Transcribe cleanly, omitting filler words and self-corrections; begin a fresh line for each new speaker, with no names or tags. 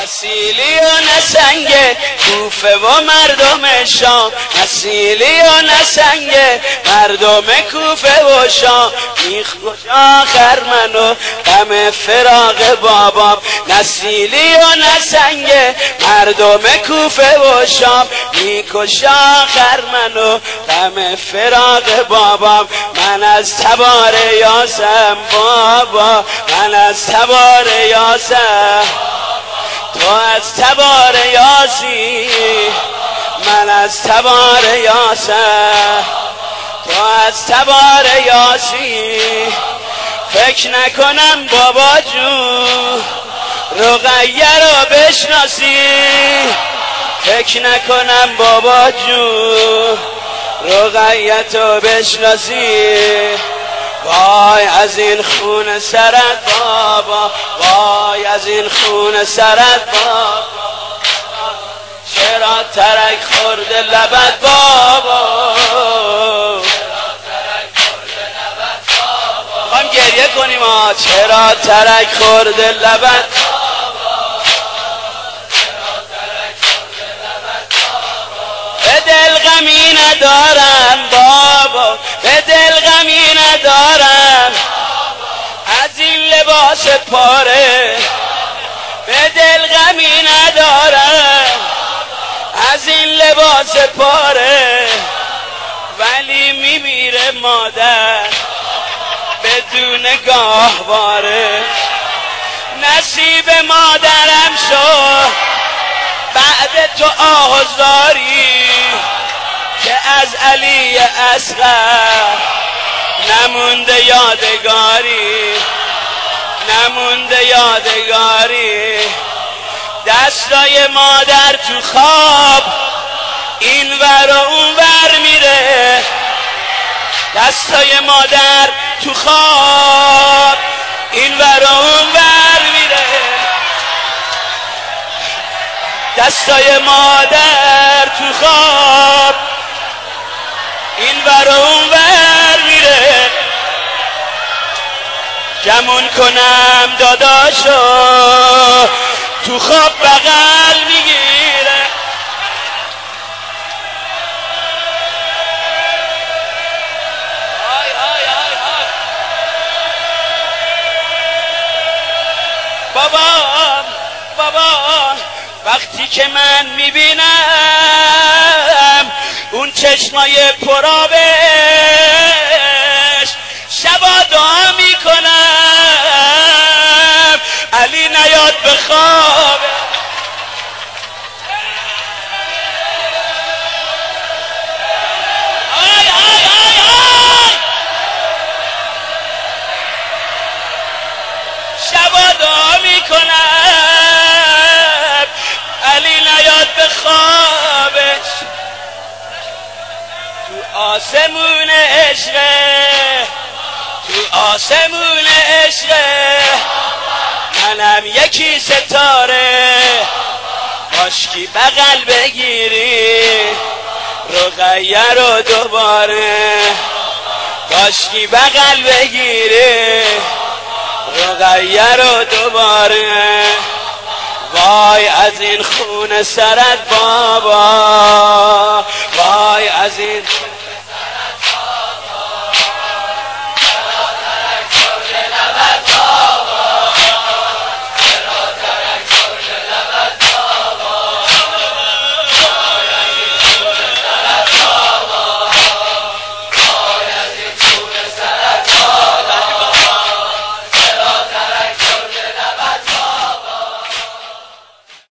نسیلی و نسنگ کوفه و مردم شام، نسیلی و نسنگ مردم کوفه و شام، میخوش آخر منو غم فراق بابام. نسیلی و نسنگ مردم کوفه و شام، میکش آخر منو غم فراق بابام. من از تبار یاسم بابا، من از تبار یاسم، تو از تبار یاسی، من از تبار یاسم، تو از تبار یاسی. فکر نکنم بابا جون رقیه رو بشناسی، فکر نکنم بابا جون رقیه تو بشناسی. وای از این خون سرت بابا، وای از این خون سرت بابا، چرا ترک خورده لبت بابا، خواهیم گریه کنیم چرا ترک خورده لبت، به دل غمی ندارم بابا، به دل غمی ندارم از این لباس پاره، به دل غمی ندارم از این لباس پاره. ولی میمیره مادر بدون گاهواره، نصیب مادرم شو بعد تو آهزاری، که از علی اصغر نمونده یادگاری، نمونده یادگاری. دستای مادر تو خواب این ور و اون ور میره، دستای مادر تو خواب این ور و اون ور میره، دستای مادر تو خواب این ور و اون ور میره. گمون کنم داداشو تو خواب بغل میگیره، بابا بابا وقتی که من میبینم اون چشمای پرآبش، شبا دعا میکنم علی نیاد به خواب. آی آی آی آی شبا دعا میکنم علی نیاد به خوابش. تو آسمون عشقه، تو آسمون عشقه منم یکی ستاره، کاشکی بغل بگیری رقیه رو دوباره، کاشکی بغل بگیری رقیه رو دوباره. وای از این خون سرت بابا، وای از این